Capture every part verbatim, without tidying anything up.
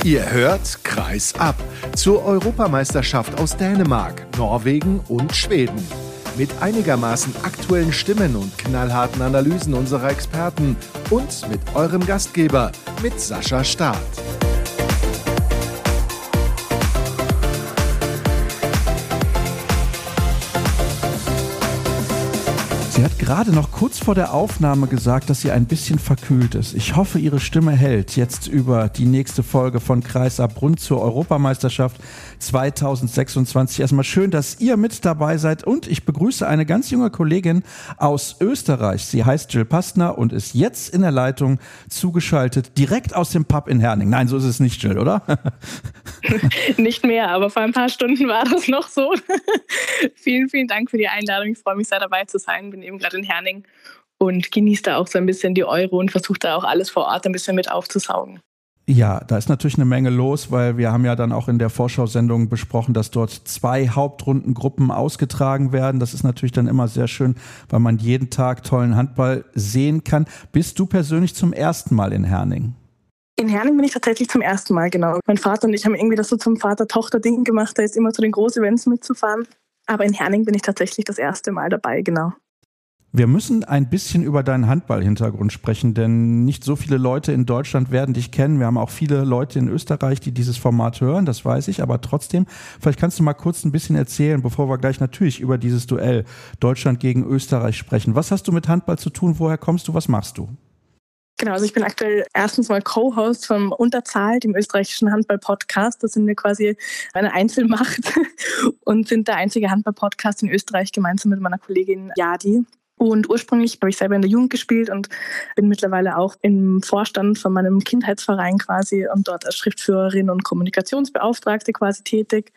Ihr hört Kreis ab zur Europameisterschaft aus Dänemark, Norwegen und Schweden. Mit einigermaßen aktuellen Stimmen und knallharten Analysen unserer Experten und mit eurem Gastgeber, mit Sascha Staat. Sie hat gerade noch kurz vor der Aufnahme gesagt, dass sie ein bisschen verkühlt ist. Ich hoffe, ihre Stimme hält jetzt über die nächste Folge von Kreis ab rund zur Europameisterschaft zwanzig sechsundzwanzig. Erstmal schön, dass ihr mit dabei seid und ich begrüße eine ganz junge Kollegin aus Österreich. Sie heißt Jill Pastner und ist jetzt in der Leitung zugeschaltet, direkt aus dem Pub in Herning. Nein, so ist es nicht, Jill, oder? Nicht mehr, aber vor ein paar Stunden war das noch so. Vielen, vielen Dank für die Einladung. Ich freue mich sehr, dabei zu sein. Bin eben gerade in Herning und genieße da auch so ein bisschen die Euro und versuche da auch alles vor Ort ein bisschen mit aufzusaugen. Ja, da ist natürlich eine Menge los, weil wir haben ja dann auch in der Vorschau-Sendung besprochen, dass dort zwei Hauptrundengruppen ausgetragen werden. Das ist natürlich dann immer sehr schön, weil man jeden Tag tollen Handball sehen kann. Bist du persönlich zum ersten Mal in Herning? In Herning bin ich tatsächlich zum ersten Mal, genau. Mein Vater und ich haben irgendwie das so zum Vater-Tochter-Ding gemacht, da ist immer zu den Groß-Events mitzufahren. Aber in Herning bin ich tatsächlich das erste Mal dabei, genau. Wir müssen ein bisschen über deinen Handball-Hintergrund sprechen, denn nicht so viele Leute in Deutschland werden dich kennen. Wir haben auch viele Leute in Österreich, die dieses Format hören, das weiß ich, aber trotzdem, vielleicht kannst du mal kurz ein bisschen erzählen, bevor wir gleich natürlich über dieses Duell Deutschland gegen Österreich sprechen. Was hast du mit Handball zu tun? Woher kommst du? Was machst du? Genau, also ich bin aktuell erstens mal Co-Host vom Unterzahl, dem österreichischen Handball-Podcast. Das sind wir quasi eine Einzelmacht und sind der einzige Handball-Podcast in Österreich gemeinsam mit meiner Kollegin Jadi. Und ursprünglich habe ich selber in der Jugend gespielt und bin mittlerweile auch im Vorstand von meinem Kindheitsverein quasi und dort als Schriftführerin und Kommunikationsbeauftragte quasi tätig.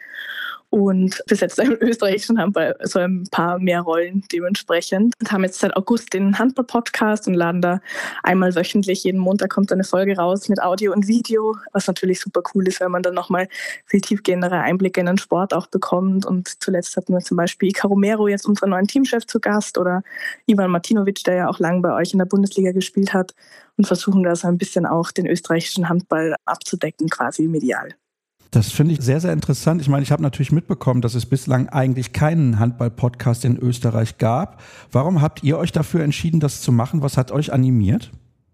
Und besetzt im österreichischen Handball so ein paar mehr Rollen dementsprechend. Und haben jetzt seit August den Handball-Podcast und laden da einmal wöchentlich, jeden Montag kommt eine Folge raus mit Audio und Video, was natürlich super cool ist, weil man dann nochmal viel tiefgehendere Einblicke in den Sport auch bekommt. Und zuletzt hatten wir zum Beispiel Ika Romero, jetzt unseren neuen Teamchef, zu Gast oder Ivan Martinovic, der ja auch lange bei euch in der Bundesliga gespielt hat und versuchen da so ein bisschen auch den österreichischen Handball abzudecken, quasi medial. Das finde ich sehr, sehr interessant. Ich meine, ich habe natürlich mitbekommen, dass es bislang eigentlich keinen Handball-Podcast in Österreich gab. Warum habt ihr euch dafür entschieden, das zu machen? Was hat euch animiert?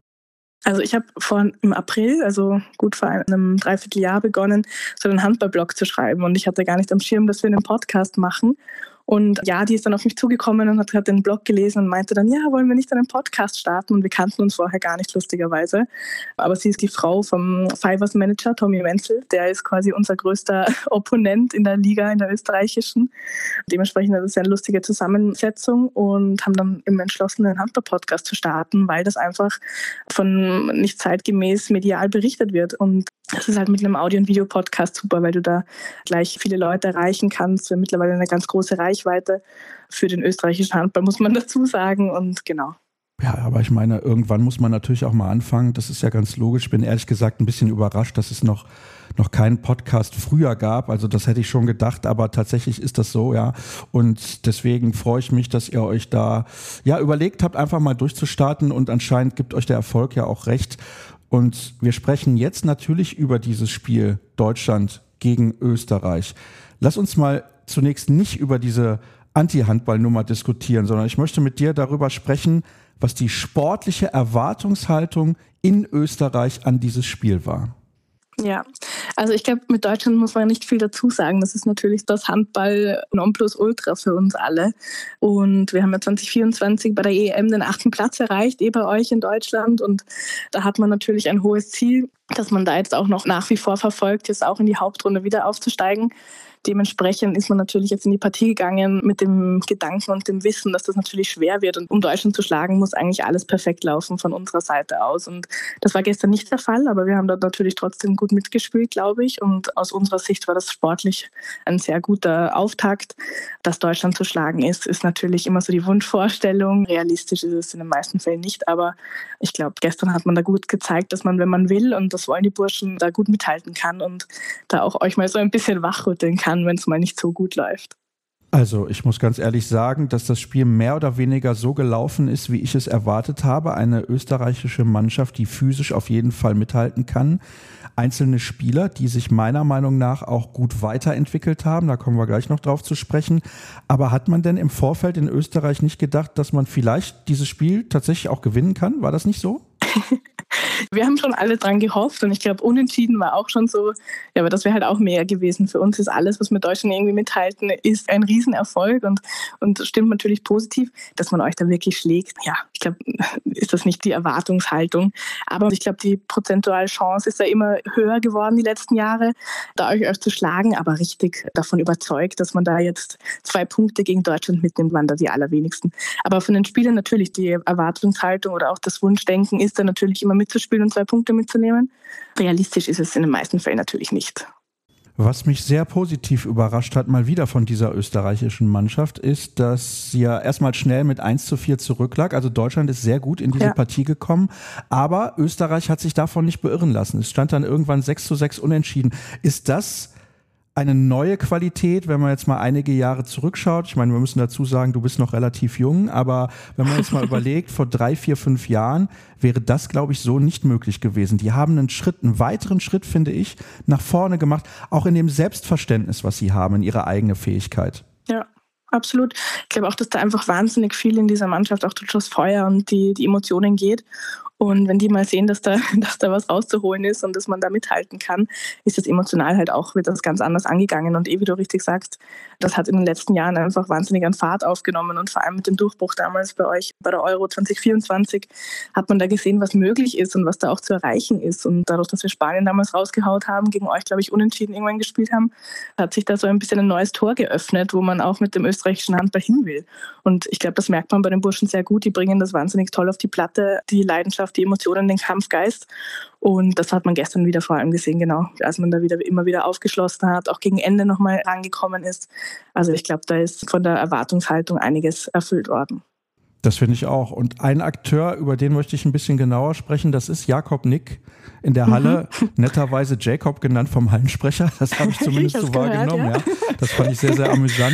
Also ich habe vor im April, also gut vor einem Dreivierteljahr begonnen, so einen Handball-Blog zu schreiben und ich hatte gar nicht am Schirm, dass wir einen Podcast machen. Und ja, die ist dann auf mich zugekommen und hat, hat den Blog gelesen und meinte dann, ja, wollen wir nicht einen Podcast starten? Und wir kannten uns vorher gar nicht, lustigerweise. Aber sie ist die Frau vom Fivers Manager, Tommy Wenzel. Der ist quasi unser größter Opponent in der Liga, in der österreichischen. Dementsprechend ist es eine lustige Zusammensetzung und haben dann eben entschlossen, einen Handball-Podcast zu starten, weil das einfach von nicht zeitgemäß medial berichtet wird. Und das ist halt mit einem Audio- und Videopodcast super, weil du da gleich viele Leute erreichen kannst. Wir haben mittlerweile eine ganz große Reichweite für den österreichischen Handball, muss man dazu sagen. Und genau. Ja, aber ich meine, irgendwann muss man natürlich auch mal anfangen. Das ist ja ganz logisch. Ich bin ehrlich gesagt ein bisschen überrascht, dass es noch, noch keinen Podcast früher gab. Also das hätte ich schon gedacht, aber tatsächlich ist das so, ja. Und deswegen freue ich mich, dass ihr euch da ja überlegt habt, einfach mal durchzustarten und anscheinend gibt euch der Erfolg ja auch recht. Und wir sprechen jetzt natürlich über dieses Spiel Deutschland gegen Österreich. Lass uns mal zunächst nicht über diese Anti-Handball-Nummer diskutieren, sondern ich möchte mit dir darüber sprechen, was die sportliche Erwartungshaltung in Österreich an dieses Spiel war. Ja, also ich glaube, mit Deutschland muss man nicht viel dazu sagen. Das ist natürlich das Handball Nonplusultra für uns alle. Und wir haben ja zwanzig vierundzwanzig bei der E M den achten Platz erreicht, eh bei euch in Deutschland. Und da hat man natürlich ein hohes Ziel, dass man da jetzt auch noch nach wie vor verfolgt, jetzt auch in die Hauptrunde wieder aufzusteigen. Dementsprechend ist man natürlich jetzt in die Partie gegangen mit dem Gedanken und dem Wissen, dass das natürlich schwer wird. Und um Deutschland zu schlagen, muss eigentlich alles perfekt laufen von unserer Seite aus. Und das war gestern nicht der Fall, aber wir haben dort natürlich trotzdem gut mitgespielt, glaube ich. Und aus unserer Sicht war das sportlich ein sehr guter Auftakt. Dass Deutschland zu schlagen ist, ist natürlich immer so die Wunschvorstellung. Realistisch ist es in den meisten Fällen nicht, aber ich glaube, gestern hat man da gut gezeigt, dass man, wenn man will, und das wollen die Burschen, da gut mithalten kann und da auch euch mal so ein bisschen wachrütteln kann, wenn es mal nicht so gut läuft. Also ich muss ganz ehrlich sagen, dass das Spiel mehr oder weniger so gelaufen ist, wie ich es erwartet habe. Eine österreichische Mannschaft, die physisch auf jeden Fall mithalten kann. einzelne Spieler, die sich meiner Meinung nach auch gut weiterentwickelt haben. Da kommen wir gleich noch drauf zu sprechen. Aber hat man denn im Vorfeld in Österreich nicht gedacht, dass man vielleicht dieses Spiel tatsächlich auch gewinnen kann? War das nicht so? Wir haben schon alle dran gehofft und ich glaube, unentschieden war auch schon so, ja, aber das wäre halt auch mehr gewesen. Für uns ist alles, was wir Deutschland irgendwie mithalten, ist ein Riesenerfolg und, und stimmt natürlich positiv, dass man euch da wirklich schlägt. Ja, ich glaube, ist das nicht die Erwartungshaltung. Aber ich glaube, die prozentuale Chance ist ja immer höher geworden die letzten Jahre, da euch, euch zu schlagen, aber richtig davon überzeugt, dass man da jetzt zwei Punkte gegen Deutschland mitnimmt, waren da die allerwenigsten. Aber von den Spielern natürlich die Erwartungshaltung oder auch das Wunschdenken ist da natürlich immer mitzuspielen und zwei Punkte mitzunehmen. Realistisch ist es in den meisten Fällen natürlich nicht. Was mich sehr positiv überrascht hat, mal wieder von dieser österreichischen Mannschaft, ist, dass sie ja erstmal schnell mit eins zu vier zurücklag. Also Deutschland ist sehr gut in diese ja. Partie gekommen. Aber Österreich hat sich davon nicht beirren lassen. Es stand dann irgendwann sechs zu sechs unentschieden. Ist das eine neue Qualität, wenn man jetzt mal einige Jahre zurückschaut? Ich meine, wir müssen dazu sagen, du bist noch relativ jung, aber wenn man jetzt mal überlegt, vor drei, vier, fünf Jahren wäre das, glaube ich, so nicht möglich gewesen. Die haben einen Schritt, einen weiteren Schritt, finde ich, nach vorne gemacht, auch in dem Selbstverständnis, was sie haben, in ihrer eigenen Fähigkeit. Ja. Absolut. Ich glaube auch, dass da einfach wahnsinnig viel in dieser Mannschaft auch durch das Feuer und die, die Emotionen geht. Und wenn die mal sehen, dass da, dass da was rauszuholen ist und dass man da mithalten kann, ist das emotional halt auch, wird das ganz anders angegangen. Und eh, wie du richtig sagst, das hat in den letzten Jahren einfach wahnsinnig an Fahrt aufgenommen. Und vor allem mit dem Durchbruch damals bei euch, bei der Euro zwanzig vierundzwanzig, hat man da gesehen, was möglich ist und was da auch zu erreichen ist. Und dadurch, dass wir Spanien damals rausgehaut haben, gegen euch, glaube ich, unentschieden irgendwann gespielt haben, hat sich da so ein bisschen ein neues Tor geöffnet, wo man auch mit dem österreichischen Handball hin will. Und ich glaube, das merkt man bei den Burschen sehr gut. Die bringen das wahnsinnig toll auf die Platte, die Leidenschaft, die Emotionen, den Kampfgeist. Und das hat man gestern wieder vor allem gesehen, genau, als man da wieder immer wieder aufgeschlossen hat, auch gegen Ende nochmal rangekommen ist. Also ich glaube, da ist von der Erwartungshaltung einiges erfüllt worden. Das finde ich auch. Und ein Akteur, über den möchte ich ein bisschen genauer sprechen, das ist Jakob Nick in der Halle, mhm. netterweise Jacob genannt vom Hallensprecher. Das habe ich zumindest ich so wahrgenommen. Gehört, ja. Ja. Das fand ich sehr, sehr amüsant.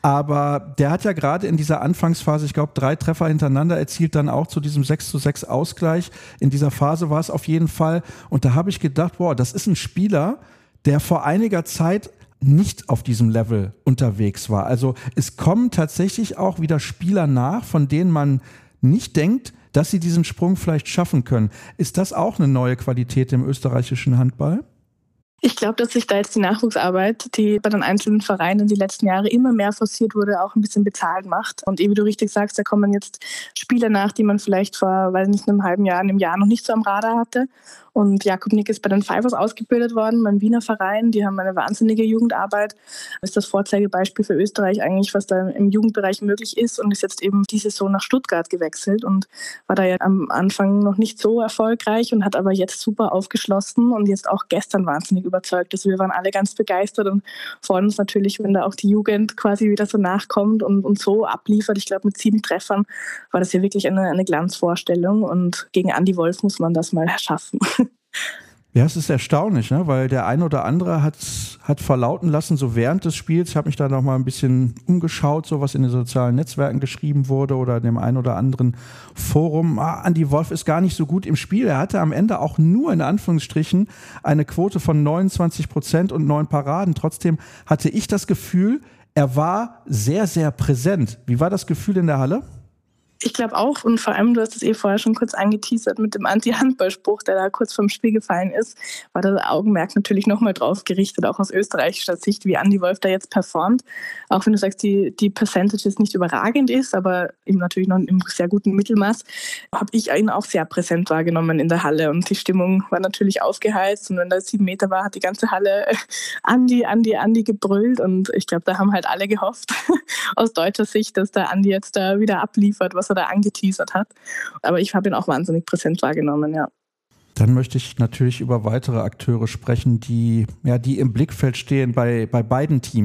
Aber der hat ja gerade in dieser Anfangsphase, ich glaube, drei Treffer hintereinander erzielt, dann auch zu diesem sechs zu sechs Ausgleich. In dieser Phase war es auf jeden Fall. Und da habe ich gedacht, boah, das ist ein Spieler, der vor einiger Zeit nicht auf diesem Level unterwegs war. Also es kommen tatsächlich auch wieder Spieler nach, von denen man nicht denkt, dass sie diesen Sprung vielleicht schaffen können. Ist das auch eine neue Qualität im österreichischen Handball? Ich glaube, dass sich da jetzt die Nachwuchsarbeit, die bei den einzelnen Vereinen die letzten Jahre immer mehr forciert wurde, auch ein bisschen bezahlt macht. Und wie du richtig sagst, da kommen jetzt Spieler nach, die man vielleicht vor, weiß nicht, einem halben Jahr, einem Jahr noch nicht so am Radar hatte. Und Jakob Nick ist bei den Pfeifers ausgebildet worden, beim Wiener Verein. Die haben eine wahnsinnige Jugendarbeit. Das ist das Vorzeigebeispiel für Österreich eigentlich, was da im Jugendbereich möglich ist. Und ist jetzt eben diese Saison nach Stuttgart gewechselt und war da ja am Anfang noch nicht so erfolgreich und hat aber jetzt super aufgeschlossen und jetzt auch gestern wahnsinnig überzeugt. Also wir waren alle ganz begeistert und freuen uns natürlich, wenn da auch die Jugend quasi wieder so nachkommt und, und so abliefert. Ich glaube, mit sieben Treffern war das ja wirklich eine, eine Glanzvorstellung. Und gegen Andi Wolf muss man das mal schaffen. Ja, es ist erstaunlich, ne? Weil der ein oder andere hat, hat verlauten lassen, so während des Spiels, ich habe mich da noch mal ein bisschen umgeschaut, so was in den sozialen Netzwerken geschrieben wurde oder in dem ein oder anderen Forum, ah, Andi Wolf ist gar nicht so gut im Spiel. Er hatte am Ende auch nur in Anführungsstrichen eine Quote von neunundzwanzig Prozent und neun Paraden. Trotzdem hatte ich das Gefühl, er war sehr, sehr präsent. Wie war das Gefühl in der Halle? Ich glaube auch, und vor allem, du hast es eh vorher schon kurz angeteasert mit dem Anti-Handball-Spruch, der da kurz vorm Spiel gefallen ist, war das Augenmerk natürlich nochmal drauf gerichtet, auch aus österreichischer Sicht, wie Andi Wolf da jetzt performt. Auch wenn du sagst, die, die Percentage nicht überragend ist, aber eben natürlich noch im sehr guten Mittelmaß, habe ich ihn auch sehr präsent wahrgenommen in der Halle und die Stimmung war natürlich aufgeheizt und wenn da sieben Meter war, hat die ganze Halle Andi, Andi, Andi gebrüllt und ich glaube, da haben halt alle gehofft aus deutscher Sicht, dass der Andi jetzt da wieder abliefert, was er da angeteasert hat. Aber ich habe ihn auch wahnsinnig präsent wahrgenommen, ja. Dann möchte ich natürlich über weitere Akteure sprechen, die, ja, die im Blickfeld stehen bei, bei beiden Teams.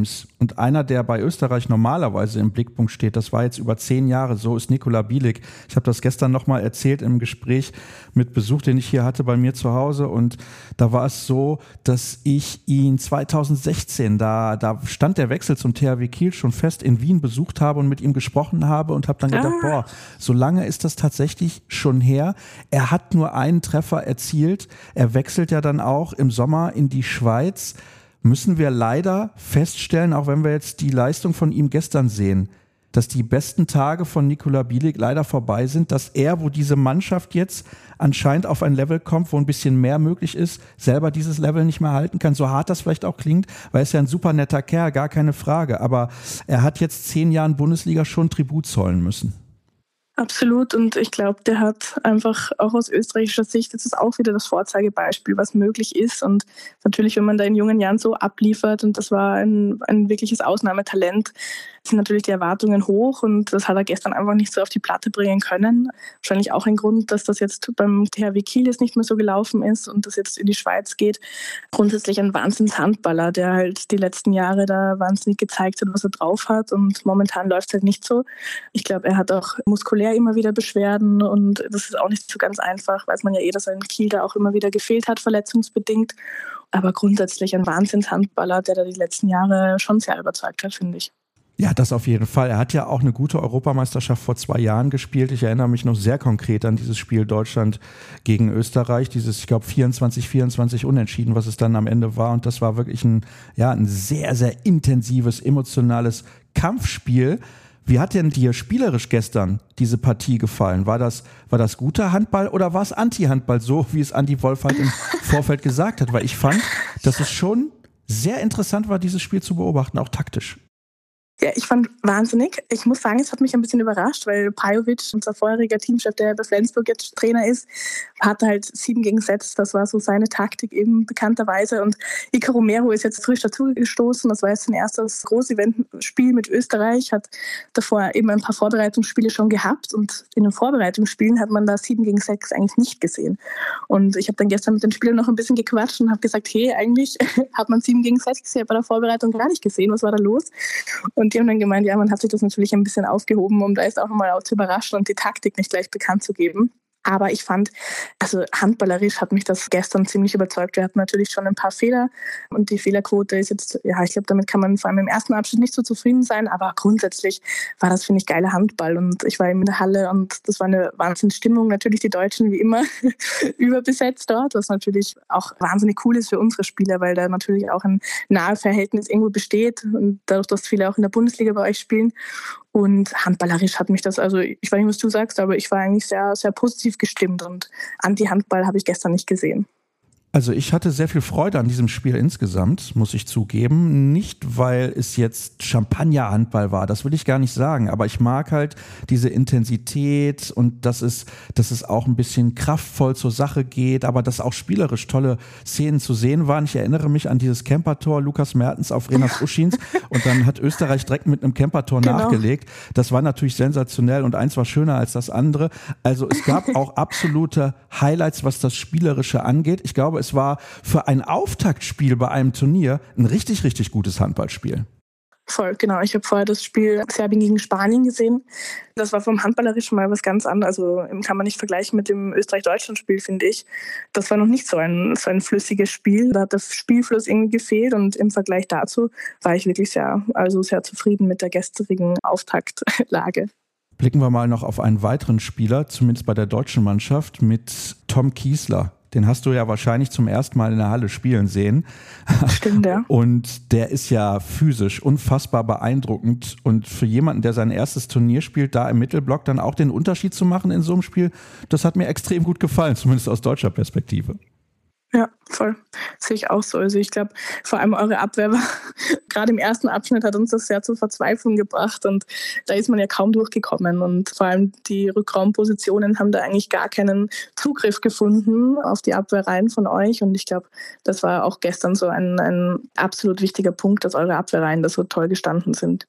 Und einer, der bei Österreich normalerweise im Blickpunkt steht, das war jetzt über zehn Jahre so, ist Nikola Bielik. Ich habe das gestern nochmal erzählt im Gespräch mit Besuch, den ich hier hatte bei mir zu Hause. Und da war es so, dass ich ihn zweitausendsechzehn, da, da stand der Wechsel zum T H W Kiel schon fest, in Wien besucht habe und mit ihm gesprochen habe und habe dann gedacht, ah. boah, so lange ist das tatsächlich schon her. Er hat nur einen Treffer erzielt. Er wechselt ja dann auch im Sommer in die Schweiz. Müssen wir leider feststellen, auch wenn wir jetzt die Leistung von ihm gestern sehen, dass die besten Tage von Nikola Bielik leider vorbei sind, dass er, wo diese Mannschaft jetzt anscheinend auf ein Level kommt, wo ein bisschen mehr möglich ist, selber dieses Level nicht mehr halten kann, so hart das vielleicht auch klingt, weil er ist ja ein super netter Kerl, gar keine Frage, aber er hat jetzt zehn Jahren Bundesliga schon Tribut zollen müssen. Absolut, und ich glaube, der hat einfach auch aus österreichischer Sicht, das ist auch wieder das Vorzeigebeispiel, was möglich ist, und natürlich, wenn man da in jungen Jahren so abliefert, und das war ein, ein wirkliches Ausnahmetalent, sind natürlich die Erwartungen hoch, und das hat er gestern einfach nicht so auf die Platte bringen können. Wahrscheinlich auch ein Grund, dass das jetzt beim T H W Kiel jetzt nicht mehr so gelaufen ist und das jetzt in die Schweiz geht. Grundsätzlich ein Wahnsinns-Handballer, der halt die letzten Jahre da wahnsinnig gezeigt hat, was er drauf hat, und momentan läuft es halt nicht so. Ich glaube, er hat auch muskulär immer wieder Beschwerden, und das ist auch nicht so ganz einfach, weiß man ja eh, dass er in Kiel da auch immer wieder gefehlt hat, verletzungsbedingt. Aber grundsätzlich ein Wahnsinns-Handballer, der da die letzten Jahre schon sehr überzeugt hat, finde ich. Ja, das auf jeden Fall. Er hat ja auch eine gute Europameisterschaft vor zwei Jahren gespielt. Ich erinnere mich noch sehr konkret an dieses Spiel Deutschland gegen Österreich. Dieses, ich glaube, vierundzwanzig vierundzwanzig Unentschieden, was es dann am Ende war. Und das war wirklich ein, ja, ein sehr, sehr intensives, emotionales Kampfspiel. Wie hat denn dir spielerisch gestern diese Partie gefallen? War das, war das guter Handball oder war es Anti-Handball, so wie es Andi Wolf halt im Vorfeld gesagt hat? Weil ich fand, dass es schon sehr interessant war, dieses Spiel zu beobachten, auch taktisch. Ja, ich fand wahnsinnig. Ich muss sagen, es hat mich ein bisschen überrascht, weil Pajovic, unser vorheriger Teamchef, der bei Flensburg jetzt Trainer ist, hatte halt sieben gegen sechs. Das war so seine Taktik eben bekannterweise. Und Iker Romero ist jetzt frisch dazugestoßen. Das war jetzt sein erstes Groß-Event-Spiel mit Österreich. Hat davor eben ein paar Vorbereitungsspiele schon gehabt. Und in den Vorbereitungsspielen hat man da sieben gegen sechs eigentlich nicht gesehen. Und ich habe dann gestern mit den Spielern noch ein bisschen gequatscht und habe gesagt, hey, eigentlich hat man sieben gegen sechs ja bei der Vorbereitung gar nicht gesehen. Was war da los? Und die haben dann gemeint, ja, man hat sich das natürlich ein bisschen aufgehoben, um da jetzt auch nochmal auch zu überraschen und die Taktik nicht gleich bekannt zu geben. Aber ich fand, also handballerisch hat mich das gestern ziemlich überzeugt. Wir hatten natürlich schon ein paar Fehler und die Fehlerquote ist jetzt, ja, ich glaube, damit kann man vor allem im ersten Abschnitt nicht so zufrieden sein, aber grundsätzlich war das, finde ich, geiler Handball, und ich war eben in der Halle und das war eine Wahnsinnsstimmung. Natürlich die Deutschen wie immer überbesetzt dort, was natürlich auch wahnsinnig cool ist für unsere Spieler, weil da natürlich auch ein Nahverhältnis irgendwo besteht und dadurch, dass viele auch in der Bundesliga bei euch spielen. Und handballerisch hat mich das, also ich weiß nicht, was du sagst, aber ich war eigentlich sehr, sehr positiv gestimmt, und Anti-Handball habe ich gestern nicht gesehen. Also ich hatte sehr viel Freude an diesem Spiel insgesamt, muss ich zugeben. Nicht, weil es jetzt Champagner-Handball war, das will ich gar nicht sagen. Aber ich mag halt diese Intensität und dass es, dass es auch ein bisschen kraftvoll zur Sache geht, aber dass auch spielerisch tolle Szenen zu sehen waren. Ich erinnere mich an dieses Campertor Lukas Mertens auf Renas Uschins, und dann hat Österreich direkt mit einem Campertor genau. nachgelegt. Das war natürlich sensationell, und eins war schöner als das andere. Also es gab auch absolute Highlights, was das Spielerische angeht. Ich glaube, es war für ein Auftaktspiel bei einem Turnier ein richtig, richtig gutes Handballspiel. Voll, genau. Ich habe vorher das Spiel Serbien gegen Spanien gesehen. Das war vom Handballerischen mal was ganz anderes. Also kann man nicht vergleichen mit dem Österreich-Deutschland-Spiel, finde ich. Das war noch nicht so ein, so ein flüssiges Spiel. Da hat der Spielfluss irgendwie gefehlt, und im Vergleich dazu war ich wirklich sehr, also sehr zufrieden mit der gestrigen Auftaktlage. Blicken wir mal noch auf einen weiteren Spieler, zumindest bei der deutschen Mannschaft, mit Tom Kiesler. Den hast du ja wahrscheinlich zum ersten Mal in der Halle spielen sehen. Stimmt, ja. Und der ist ja physisch unfassbar beeindruckend. Und für jemanden, der sein erstes Turnier spielt, da im Mittelblock dann auch den Unterschied zu machen in so einem Spiel, das hat mir extrem gut gefallen, zumindest aus deutscher Perspektive. Ja, voll. Sehe ich auch so. Also ich glaube, vor allem eure Abwehr war, gerade im ersten Abschnitt hat uns das sehr zur Verzweiflung gebracht, und da ist man ja kaum durchgekommen, und vor allem die Rückraumpositionen haben da eigentlich gar keinen Zugriff gefunden auf die Abwehrreihen von euch, und ich glaube, das war auch gestern so ein, ein absolut wichtiger Punkt, dass eure Abwehrreihen da so toll gestanden sind.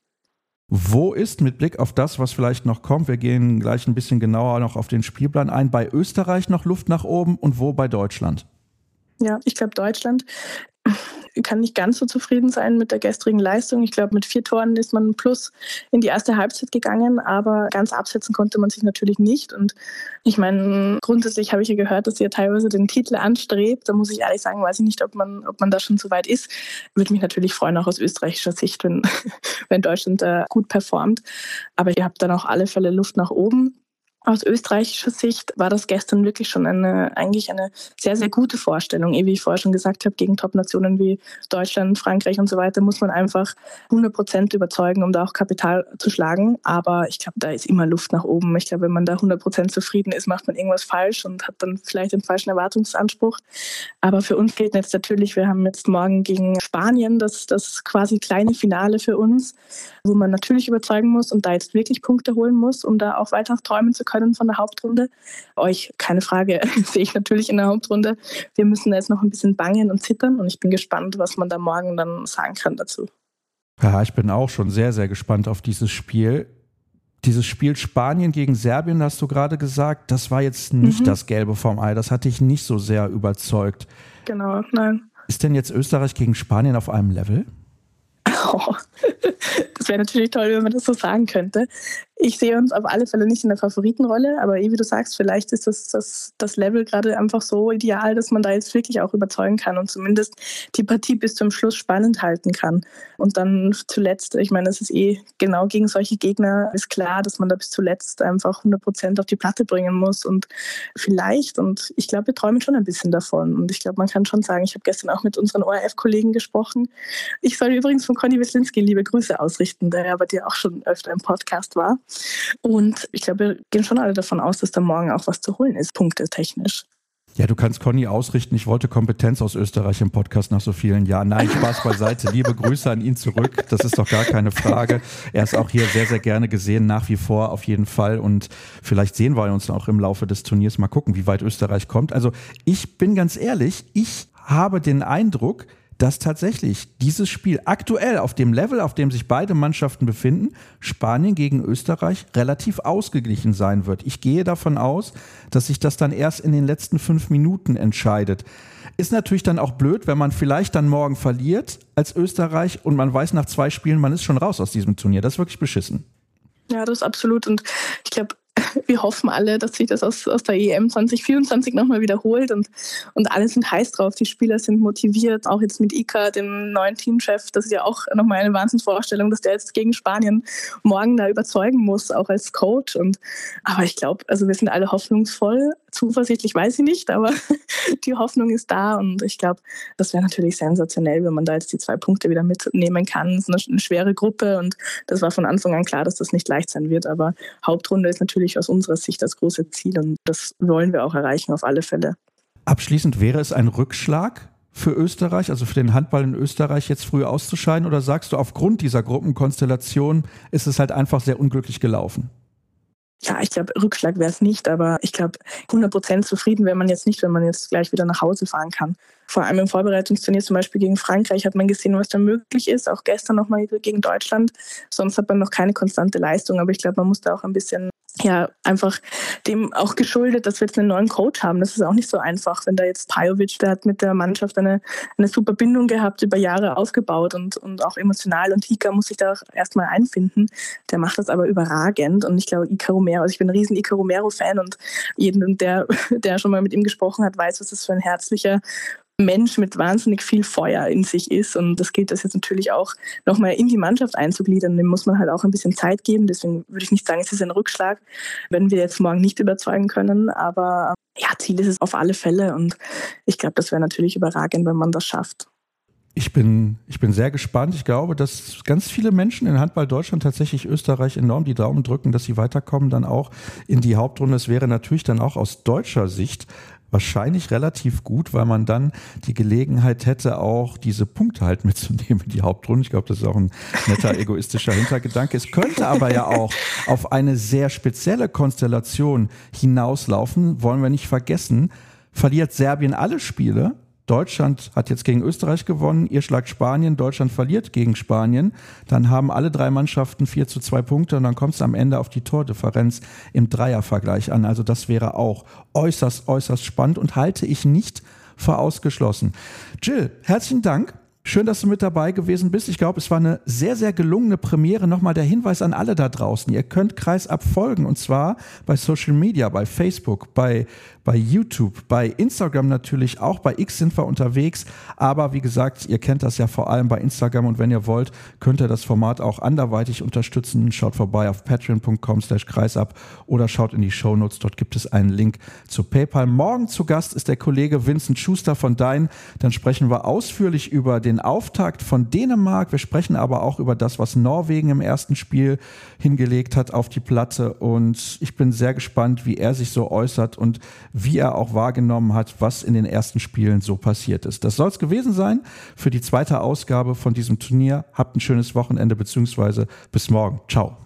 Wo ist mit Blick auf das, was vielleicht noch kommt, wir gehen gleich ein bisschen genauer noch auf den Spielplan ein, bei Österreich noch Luft nach oben, und wo bei Deutschland? Ja, ich glaube Deutschland. kann nicht ganz so zufrieden sein mit der gestrigen Leistung. Ich glaube, mit vier Toren ist man plus in die erste Halbzeit gegangen, aber ganz absetzen konnte man sich natürlich nicht. Und ich meine, grundsätzlich habe ich ja gehört, dass ihr teilweise den Titel anstrebt. Da muss ich ehrlich sagen, weiß ich nicht, ob man, ob man da schon so weit ist. Würde mich natürlich freuen, auch aus österreichischer Sicht, wenn, wenn Deutschland da gut performt. Aber ihr habt dann auf alle Fälle Luft nach oben. Aus österreichischer Sicht war das gestern wirklich schon eine, eigentlich eine sehr, sehr gute Vorstellung. Wie ich vorher schon gesagt habe, gegen Top-Nationen wie Deutschland, Frankreich und so weiter muss man einfach hundert Prozent überzeugen, um da auch Kapital zu schlagen. Aber ich glaube, da ist immer Luft nach oben. Ich glaube, wenn man da hundert Prozent zufrieden ist, macht man irgendwas falsch und hat dann vielleicht den falschen Erwartungsanspruch. Aber für uns gilt jetzt natürlich, wir haben jetzt morgen gegen Spanien das, das quasi kleine Finale für uns, wo man natürlich überzeugen muss und da jetzt wirklich Punkte holen muss, um da auch weiter träumen zu können von der Hauptrunde. Euch, keine Frage, sehe ich natürlich in der Hauptrunde. Wir müssen da jetzt noch ein bisschen bangen und zittern und ich bin gespannt, was man da morgen dann sagen kann dazu. Ja, ich bin auch schon sehr, sehr gespannt auf dieses Spiel. Dieses Spiel Spanien gegen Serbien, hast du gerade gesagt, das war jetzt nicht mhm. das Gelbe vom Ei. Das hat dich nicht so sehr überzeugt. Genau, nein. Ist denn jetzt Österreich gegen Spanien auf einem Level? Oh, das wäre natürlich toll, wenn man das so sagen könnte. Ich sehe uns auf alle Fälle nicht in der Favoritenrolle, aber wie du sagst, vielleicht ist das, das, das Level gerade einfach so ideal, dass man da jetzt wirklich auch überzeugen kann und zumindest die Partie bis zum Schluss spannend halten kann. Und dann zuletzt, ich meine, es ist eh genau gegen solche Gegner, ist klar, dass man da bis zuletzt einfach hundert Prozent auf die Platte bringen muss und vielleicht, und ich glaube, wir träumen schon ein bisschen davon und ich glaube, man kann schon sagen, ich habe gestern auch mit unseren O R F-Kollegen gesprochen. Ich soll übrigens von Conny Weslinski liebe Grüße ausrichten, der ja bei dir auch schon öfter im Podcast war. Und ich glaube, wir gehen schon alle davon aus, dass da morgen auch was zu holen ist, punktetechnisch. Ja, du kannst Conny ausrichten. Ich wollte Kompetenz aus Österreich im Podcast nach so vielen Jahren. Nein, Spaß beiseite. Liebe Grüße an ihn zurück. Das ist doch gar keine Frage. Er ist auch hier sehr, sehr gerne gesehen, nach wie vor auf jeden Fall. Und vielleicht sehen wir uns auch im Laufe des Turniers. Mal gucken, wie weit Österreich kommt. Also ich bin ganz ehrlich, ich habe den Eindruck, dass tatsächlich dieses Spiel aktuell auf dem Level, auf dem sich beide Mannschaften befinden, Spanien gegen Österreich, relativ ausgeglichen sein wird. Ich gehe davon aus, dass sich das dann erst in den letzten fünf Minuten entscheidet. Ist natürlich dann auch blöd, wenn man vielleicht dann morgen verliert als Österreich und man weiß nach zwei Spielen, man ist schon raus aus diesem Turnier. Das ist wirklich beschissen. Ja, das ist absolut. Und ich glaube, wir hoffen alle, dass sich das aus, aus der E M zwanzig vierundzwanzig nochmal wiederholt und, und alle sind heiß drauf. Die Spieler sind motiviert, auch jetzt mit Iker, dem neuen Teamchef. Das ist ja auch nochmal eine Wahnsinnsvorstellung, dass der jetzt gegen Spanien morgen da überzeugen muss, auch als Coach. Und, aber ich glaube, also wir sind alle hoffnungsvoll. Zuversichtlich weiß ich nicht, aber die Hoffnung ist da und ich glaube, das wäre natürlich sensationell, wenn man da jetzt die zwei Punkte wieder mitnehmen kann. Es ist eine, eine schwere Gruppe und das war von Anfang an klar, dass das nicht leicht sein wird, aber Hauptrunde ist natürlich aus unserer Sicht das große Ziel und das wollen wir auch erreichen auf alle Fälle. Abschließend, wäre es ein Rückschlag für Österreich, also für den Handball in Österreich jetzt früh auszuscheiden oder sagst du, aufgrund dieser Gruppenkonstellation ist es halt einfach sehr unglücklich gelaufen? Ja, ich glaube, Rückschlag wäre es nicht, aber ich glaube, hundert Prozent zufrieden wäre man jetzt nicht, wenn man jetzt gleich wieder nach Hause fahren kann. Vor allem im Vorbereitungsturnier zum Beispiel gegen Frankreich hat man gesehen, was da möglich ist, auch gestern nochmal gegen Deutschland. Sonst hat man noch keine konstante Leistung, aber ich glaube, man muss da auch ein bisschen, ja, einfach dem auch geschuldet, dass wir jetzt einen neuen Coach haben. Das ist auch nicht so einfach, wenn da jetzt Pajovic, der hat mit der Mannschaft eine, eine super Bindung gehabt, über Jahre aufgebaut und, und auch emotional und Iker muss sich da auch erstmal einfinden. Der macht das aber überragend und ich glaube, Iker Romero, also ich bin ein riesen Iker Romero-Fan und jeden, der, der schon mal mit ihm gesprochen hat, weiß, was das für ein herzlicher Mensch mit wahnsinnig viel Feuer in sich ist und das gilt das jetzt natürlich auch nochmal in die Mannschaft einzugliedern, dem muss man halt auch ein bisschen Zeit geben, deswegen würde ich nicht sagen, es ist ein Rückschlag, wenn wir jetzt morgen nicht überzeugen können, aber ja, Ziel ist es auf alle Fälle und ich glaube, das wäre natürlich überragend, wenn man das schafft. Ich bin, ich bin sehr gespannt. Ich glaube, dass ganz viele Menschen in Handball Deutschland tatsächlich Österreich enorm die Daumen drücken, dass sie weiterkommen, dann auch in die Hauptrunde. Es wäre natürlich dann auch aus deutscher Sicht wahrscheinlich relativ gut, weil man dann die Gelegenheit hätte, auch diese Punkte halt mitzunehmen in die Hauptrunde. Ich glaube, das ist auch ein netter egoistischer Hintergedanke. Es könnte aber ja auch auf eine sehr spezielle Konstellation hinauslaufen, wollen wir nicht vergessen. Verliert Serbien alle Spiele, Deutschland hat jetzt gegen Österreich gewonnen, ihr schlagt Spanien, Deutschland verliert gegen Spanien, dann haben alle drei Mannschaften vier zu zwei Punkte und dann kommt es am Ende auf die Tordifferenz im Dreiervergleich an. Also das wäre auch äußerst, äußerst spannend und halte ich nicht für ausgeschlossen. Jill, herzlichen Dank. Schön, dass du mit dabei gewesen bist. Ich glaube, es war eine sehr, sehr gelungene Premiere. Nochmal der Hinweis an alle da draußen. Ihr könnt Kreisab folgen und zwar bei Social Media, bei Facebook, bei, bei YouTube, bei Instagram natürlich, auch bei X sind wir unterwegs. Aber wie gesagt, ihr kennt das ja vor allem bei Instagram und wenn ihr wollt, könnt ihr das Format auch anderweitig unterstützen. Schaut vorbei auf patreon.com slash kreisab oder schaut in die Shownotes. Dort gibt es einen Link zu PayPal. Morgen zu Gast ist der Kollege Vincent Schuster von Dein. Dann sprechen wir ausführlich über den Auftakt von Dänemark. Wir sprechen aber auch über das, was Norwegen im ersten Spiel hingelegt hat auf die Platte. Und ich bin sehr gespannt, wie er sich so äußert und wie er auch wahrgenommen hat, was in den ersten Spielen so passiert ist. Das soll es gewesen sein für die zweite Ausgabe von diesem Turnier. Habt ein schönes Wochenende beziehungsweise bis morgen. Ciao.